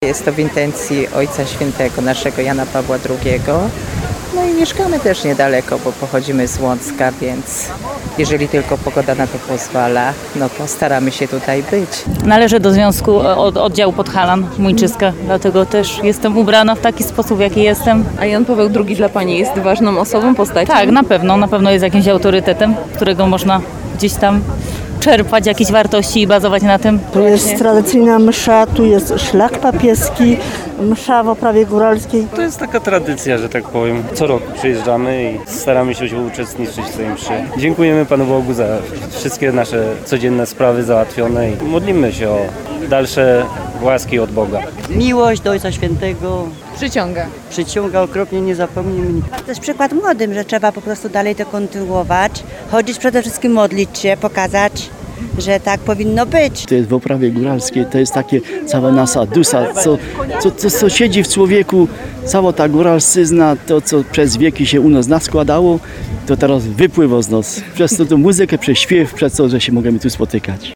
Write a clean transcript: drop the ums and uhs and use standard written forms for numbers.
Jest to w intencji Ojca Świętego, naszego Jana Pawła II. No i mieszkamy też niedaleko, bo pochodzimy z Łącka, więc jeżeli tylko pogoda na to pozwala, no to staramy się tutaj być. Należę do związku oddziału Podhalan, Młyńczyska, dlatego też jestem ubrana w taki sposób, w jaki jestem. A Jan Paweł II dla Pani jest ważną osobą, postacią? Tak, na pewno jest jakimś autorytetem, którego można gdzieś tam czerpać jakieś wartości i bazować na tym. Tu jest tradycyjna msza, tu jest szlak papieski, msza w oprawie góralskiej. To jest taka tradycja, że tak powiem. Co roku przyjeżdżamy i staramy się uczestniczyć w tej mszy. Dziękujemy Panu Bogu za wszystkie nasze codzienne sprawy załatwione i modlimy się o dalsze łaski od Boga. Miłość do Ojca Świętego Przyciąga. okropnie, nie zapomnimy. To jest przykład młodym, że trzeba po prostu dalej to kontynuować, chodzić przede wszystkim modlić się, pokazać, że tak powinno być. To jest w oprawie góralskiej, to jest takie cała nasza dusza, co siedzi w człowieku, cała ta góralszczyzna, to co przez wieki się u nas naskładało, to teraz wypływa z nas. Przez to muzykę, przez śpiew, przez to, że się możemy tu spotykać.